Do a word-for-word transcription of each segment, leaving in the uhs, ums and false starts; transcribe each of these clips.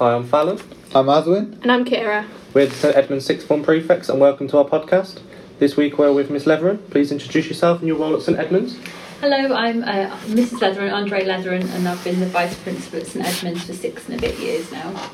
Hi, I'm Fallon. I'm Aswin. And I'm Kira. We're the St Edmunds Sixth Form Prefects and welcome to our podcast. This week we're with Miss Leathern. Please introduce yourself and your role at St Edmunds. Hello, I'm uh, Missus Leathern, Andre Leathern, and I've been the Vice Principal at St Edmunds for six and a bit years now.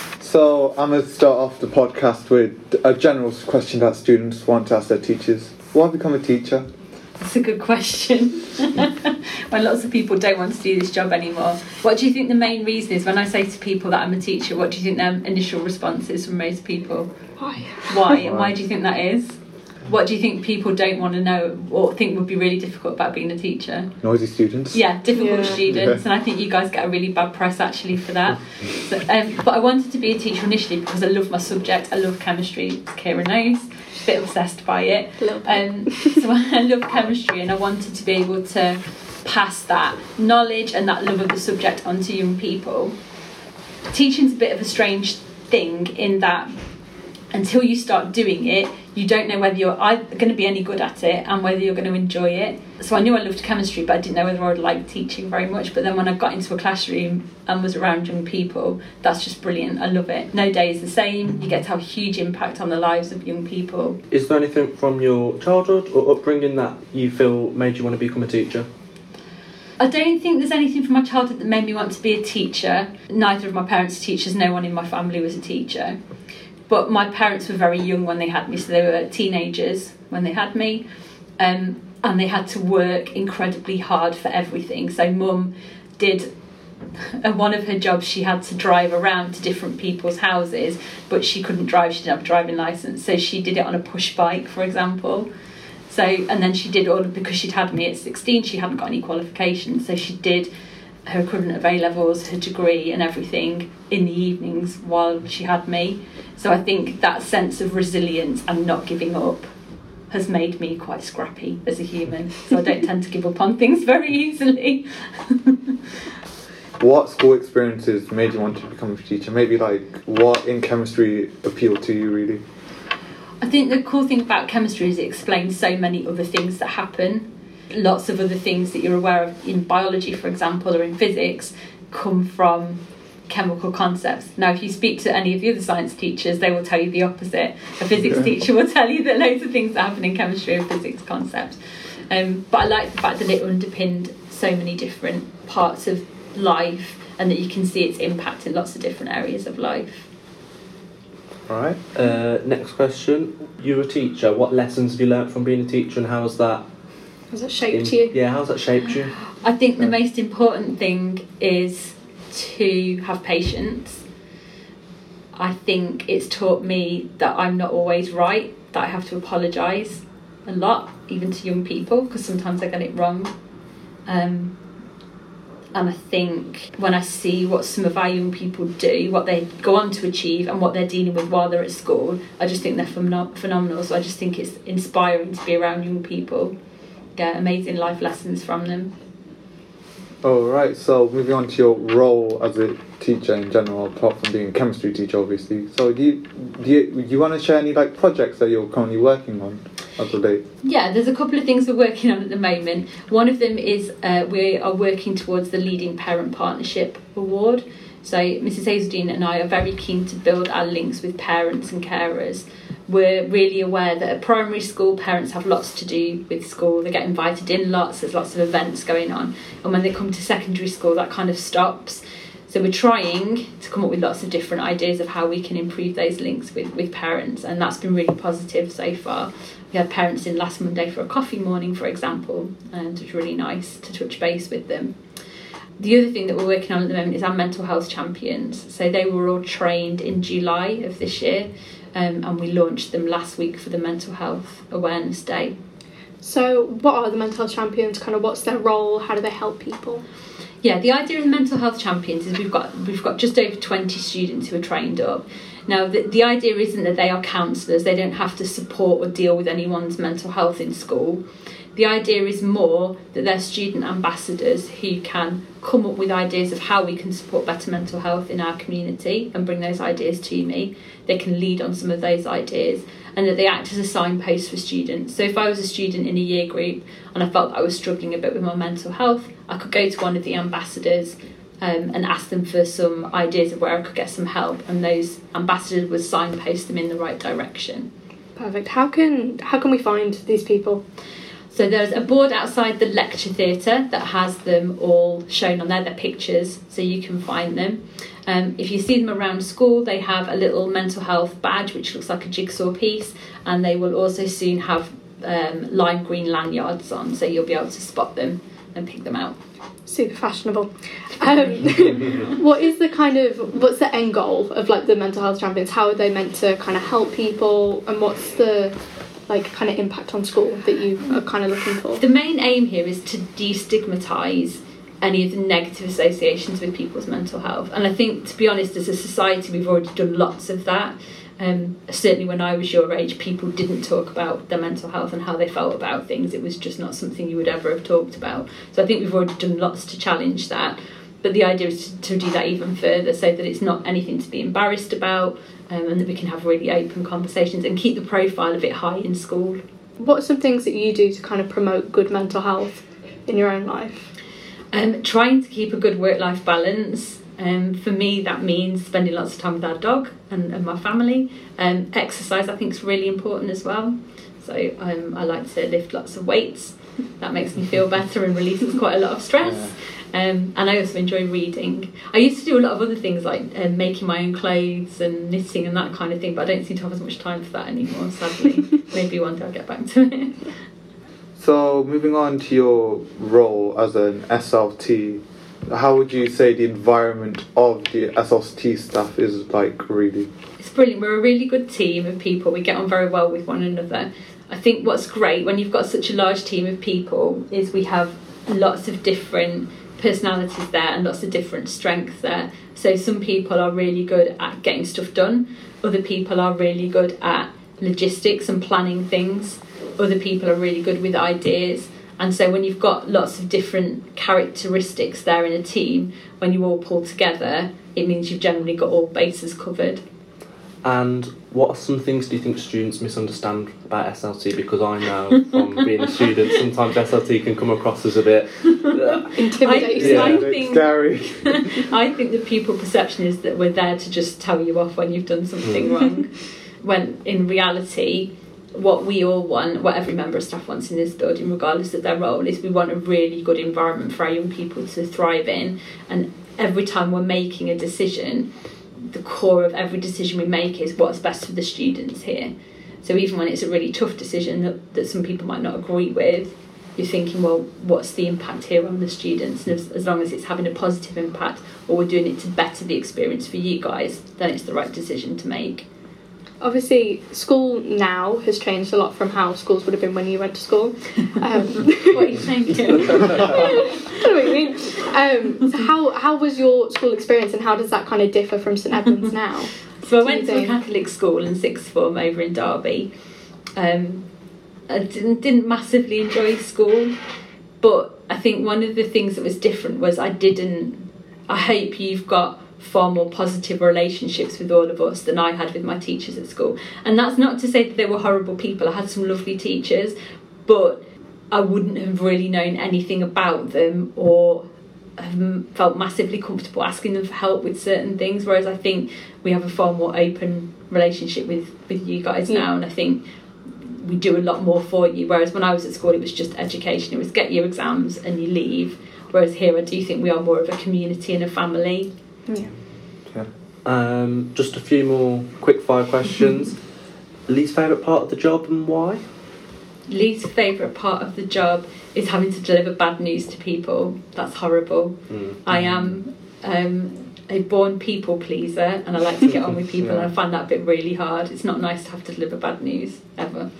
So I'm going to start off the podcast with a general question that students want to ask their teachers. Why become a teacher? That's a good question. When lots of people don't want to do this job anymore. What do you think the main reason is? When I say to people that I'm a teacher, what do you think their initial response is from most people? Why? Why? And why do you think that is? What do you think people don't want to know or think would be really difficult about being a teacher? Noisy students. Yeah, difficult Yeah. students, Yeah. and I think you guys get a really bad press actually for that. So, um, but I wanted to be a teacher initially because I love my subject. I love chemistry, Kira knows. A bit obsessed by it. A little bit. Um, so I love chemistry, and I wanted to be able to pass that knowledge and that love of the subject onto young people. Teaching's a bit of a strange thing in that until you start doing it, you don't know whether you're going to be any good at it and whether you're going to enjoy it. So I knew I loved chemistry, but I didn't know whether I would like teaching very much. But then when I got into a classroom and was around young people, that's just brilliant. I love it. No day is the same. You get to have a huge impact on the lives of young people. Is there anything from your childhood or upbringing that you feel made you want to become a teacher? I don't think there's anything from my childhood that made me want to be a teacher. Neither of my parents are teachers. No one in my family was a teacher. But my parents were very young when they had me, so they were teenagers when they had me. Um, and they had to work incredibly hard for everything. So mum did, uh, one of her jobs, she had to drive around to different people's houses, but she couldn't drive, she didn't have a driving licence. So she did it on a push bike, for example. So, and then she did all, because she'd had me at sixteen, she hadn't got any qualifications. So she did her equivalent of A-levels, her degree and everything in the evenings while she had me. So I think that sense of resilience and not giving up has made me quite scrappy as a human. So I don't tend to give up on things very easily. What school experiences made you want to become a teacher? Maybe like what in chemistry appealed to you really? I think the cool thing about chemistry is it explains so many other things that happen. Lots of other things that you're aware of in biology, for example, or in physics, come from chemical concepts. Now, if you speak to any of the other science teachers, they will tell you the opposite. A physics Yeah. teacher will tell you that loads of things that happen in chemistry are physics concepts. Um, but I like the fact that it underpinned so many different parts of life and that you can see its impact in lots of different areas of life. Alright. Uh, next question. You're a teacher. What lessons have you learnt from being a teacher and how has that... Has it shaped in- you? Yeah, how's that shaped you? I think the Yeah. most important thing is to have patience. I think it's taught me that I'm not always right, that I have to apologise a lot, even to young people, because sometimes I get it wrong. Um, and I think when I see what some of our young people do, what they go on to achieve and what they're dealing with while they're at school, I just think they're phenom- phenomenal. So I just think it's inspiring to be around young people, get amazing life lessons from them. Oh right, so moving on to your role as a teacher in general, apart from being a chemistry teacher obviously. So do you do you, do you want to share any like projects that you're currently working on as of late? Yeah, there's a couple of things we're working on at the moment. One of them is uh, we are working towards the Leading Parent Partnership Award. So Missus Hazeldine and I are very keen to build our links with parents and carers. We're really aware that at primary school, parents have lots to do with school. They get invited in lots, there's lots of events going on. And when they come to secondary school, that kind of stops. So we're trying to come up with lots of different ideas of how we can improve those links with, with parents. And that's been really positive so far. We had parents in last Monday for a coffee morning, for example, and it was really nice to touch base with them. The other thing that we're working on at the moment is our mental health champions. So they were all trained in July of this year. Um, and we launched them last week for the Mental Health Awareness Day. So what are the mental health champions? Kind of what's their role? How do they help people? Yeah, the idea of the mental health champions is we've got we've got just over twenty students who are trained up. Now, the, the idea isn't that they are counsellors. They don't have to support or deal with anyone's mental health in school. The idea is more that they're student ambassadors who can come up with ideas of how we can support better mental health in our community and bring those ideas to me. They can lead on some of those ideas, and that they act as a signpost for students. So if I was a student in a year group and I felt that I was struggling a bit with my mental health, I could go to one of the ambassadors um, and ask them for some ideas of where I could get some help, and those ambassadors would signpost them in the right direction. Perfect. How can how can we find these people? So there's a board outside the lecture theatre that has them all shown on there, their pictures, so you can find them. Um, if you see them around school, they have a little mental health badge which looks like a jigsaw piece, and they will also soon have um, lime green lanyards on, so you'll be able to spot them and pick them out. Super fashionable. Um, what is the kind of what's the end goal of like the mental health champions? How are they meant to kind of help people, and what's the like kind of impact on school that you are kind of looking for? The main aim here is to destigmatise any of the negative associations with people's mental health, and I think, to be honest, as a society we've already done lots of that. Um, certainly when I was your age, people didn't talk about their mental health and how they felt about things. It was just not something you would ever have talked about. So I think we've already done lots to challenge that, but the idea is to, to do that even further, so that it's not anything to be embarrassed about, um, and that we can have really open conversations and keep the profile a bit high in school. What are some things that you do to kind of promote good mental health in your own life? Um, trying to keep a good work-life balance. Um, for me, that means spending lots of time with our dog and, and my family. Um, exercise, I think, is really important as well. So um, I like to lift lots of weights. That makes me feel better and releases quite a lot of stress. Um, and I also enjoy reading. I used to do a lot of other things like um, making my own clothes and knitting and that kind of thing, but I don't seem to have as much time for that anymore, sadly. Maybe one day I'll get back to it. So moving on to your role as an S L T, how would you say the environment of the S L T staff is like, really? It's brilliant. We're a really good team of people. We get on very well with one another. I think what's great when you've got such a large team of people is we have lots of different personalities there and lots of different strengths there. So some people are really good at getting stuff done. Other people are really good at logistics and planning things. Other people are really good with ideas. And so when you've got lots of different characteristics there in a team, when you all pull together, it means you've generally got all bases covered. And what are some things do you think students misunderstand about S L T? Because I know from being a student, sometimes S L T can come across as a bit intimidating. Yeah, I, I it's think, scary. I think the people perception is that we're there to just tell you off when you've done something Mm. wrong, when in reality, what we all want, what every member of staff wants in this building, regardless of their role, is we want a really good environment for our young people to thrive in. And every time we're making a decision, the core of every decision we make is what's best for the students here. So even when it's a really tough decision that, that some people might not agree with, you're thinking, well, what's the impact here on the students? And as, as long as it's having a positive impact, or we're doing it to better the experience for you guys, then it's the right decision to make. Obviously, school now has changed a lot from how schools would have been when you went to school. Um, What are you saying? I don't know what you mean. Um, so how, how was your school experience, and how does that kind of differ from St Edmunds now? So I Do went you to a think? Catholic school in sixth form over in Derby. Um, I didn't, didn't massively enjoy school, but I think one of the things that was different was I didn't... I hope you've got far more positive relationships with all of us than I had with my teachers at school. And that's not to say that they were horrible people. I had some lovely teachers, but I wouldn't have really known anything about them or have felt massively comfortable asking them for help with certain things, whereas I think we have a far more open relationship with, with you guys Yeah. now, and I think we do a lot more for you, whereas when I was at school it was just education. It was get your exams and you leave, whereas here I do think we are more of a community and a family. Yeah. Um, just a few more quick fire questions. Least favourite part of the job and why? Least favourite part of the job is having to deliver bad news to people. That's horrible. Mm. I am um, a born people pleaser, and I like to get on with people, Yeah. and I find that bit really hard. It's not nice to have to deliver bad news, ever.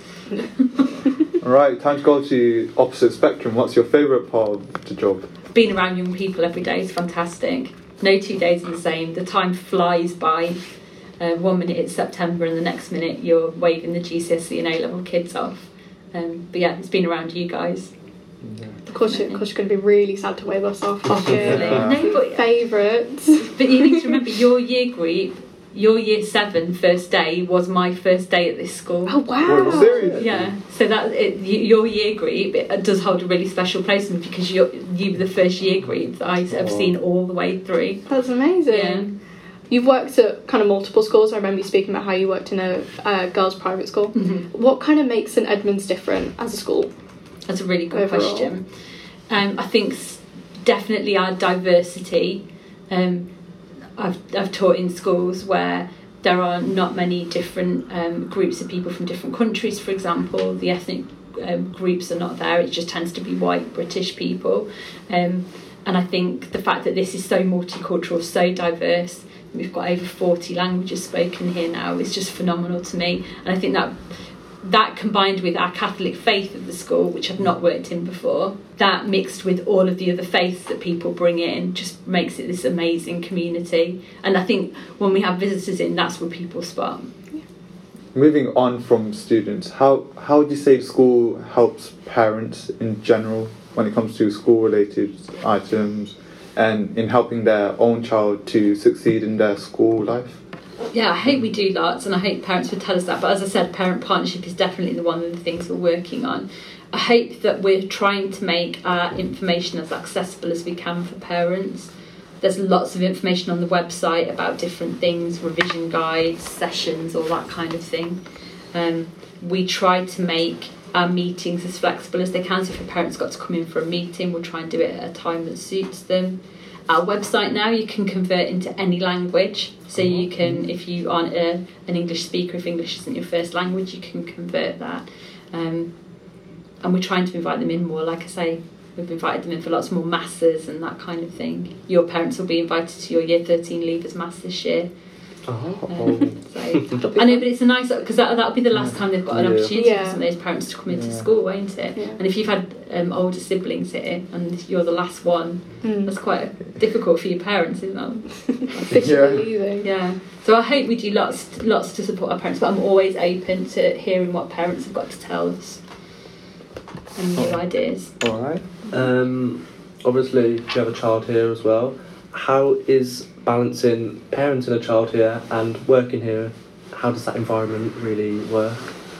Right, time to go to opposite spectrum. What's your favourite part of the job? Being around young people every day is fantastic. No two days are the same. The time flies by. Uh, one minute it's September and the next minute you're waving the G C S E and A-level kids off. Um, but yeah, it's been around you guys. Of course, you, of course, you're going to be really sad to wave us off. Obviously. Yeah. No, but, Favourites. but you need to remember your year group your year seven first day was my first day at this school. Oh wow! What, serious? Yeah, so that it, y- your year group it does hold a really special place in me because you're, you were the first year group that I have Oh. seen all the way through. That's amazing. Yeah. You've worked at kind of multiple schools. I remember you speaking about how you worked in a uh, girls' private school. Mm-hmm. What kind of makes St Edmunds different as a school? That's a really good Overall. question. Um, I think s- definitely our diversity. Um, I've I've taught in schools where there are not many different um, groups of people from different countries. For example, the ethnic um, groups are not there. It just tends to be white British people. Um, and I think the fact that this is so multicultural, so diverse. We've got over forty languages spoken here now. It's just phenomenal to me, and I think that that combined with our Catholic faith of the school, which I've not worked in before, that mixed with all of the other faiths that people bring in, just makes it this amazing community. And I think when we have visitors in, that's where people spot. Moving on from students, how how would you say the school helps parents in general when it comes to school-related items and in helping their own child to succeed in their school life? Yeah, I hope we do lots, and I hope parents would tell us that. But as I said, parent partnership is definitely the one of the things we're working on. I hope that we're trying to make our information as accessible as we can for parents. There's lots of information on the website about different things, revision guides, sessions, all that kind of thing. Um, we try to make our meetings as flexible as they can. So if a parent's got to come in for a meeting, we'll try and do it at a time that suits them. Our website now, you can convert into any language. So you can, if you aren't a, an English speaker, if English isn't your first language, you can convert that. Um, and we're trying to invite them in more. Like I say, we've invited them in for lots more masses and that kind of thing. Your parents will be invited to your year thirteen leavers mass this year. Oh. Um, so, I know, but it's a nice, because that, that'll be the last time they've got an Yeah. opportunity Yeah. for some of those parents to come into Yeah. school, won't it? Yeah. And if you've had um, older siblings here and you're the last one, Mm. that's quite difficult for your parents, isn't it? Officially Yeah. leaving. Yeah. So I hope we do lots, lots to support our parents, but I'm always open to hearing what parents have got to tell us and new Oh. ideas. All right. Um, obviously, you have a child here as well. How is balancing parenting a child here and working here? How does that environment really work?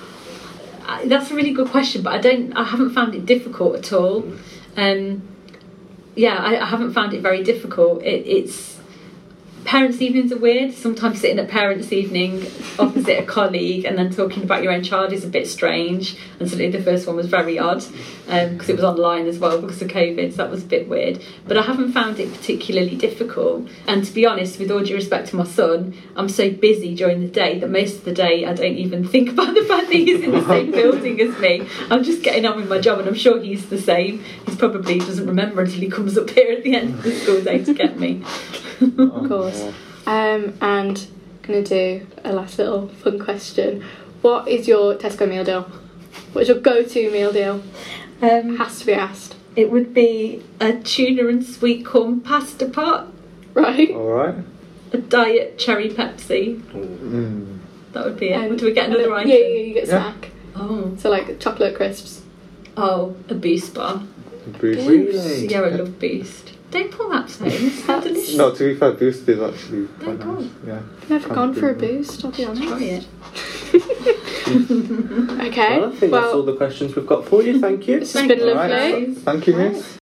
I, that's a really good question, but I don't. I haven't found it difficult at all. Um, yeah, I, I haven't found it very difficult. It, it's parents' evenings are weird. Sometimes sitting at parents' evening opposite a colleague and then talking about your own child is a bit strange. And certainly the first one was very odd because um, it was online as well because of COVID, so that was a bit weird. But I haven't found it particularly difficult. And to be honest, with all due respect to my son, I'm so busy during the day that most of the day I don't even think about the fact that he's in the same building as me. I'm just getting on with my job, and I'm sure he's the same. He's probably doesn't remember until he comes up here at the end of the school day to get me. Of course. Um, and I'm going to do a last little fun question. What is your Tesco meal deal? What is your go-to meal deal? Um, Has to be asked. it would be a tuna and sweet corn pasta pot, Right? All right. a diet cherry Pepsi. Mm. That would be it. And do we get a another little- item? Yeah, yeah, you get Yeah. snack. Oh, So like chocolate crisps. oh, a Boost bar. Boost. Really? Yeah, I love Boost. Don't pull that phone. It's so delicious. No, to be fair, Boost is actually Oh, quite God. nice. Yeah. Never Can't gone for a do that. boost, I'll be honest. Try it. Okay. Well, I think that's all Well, the questions we've got for you. Thank you. this has been Thank you. lovely. All right. Thank you, Miss.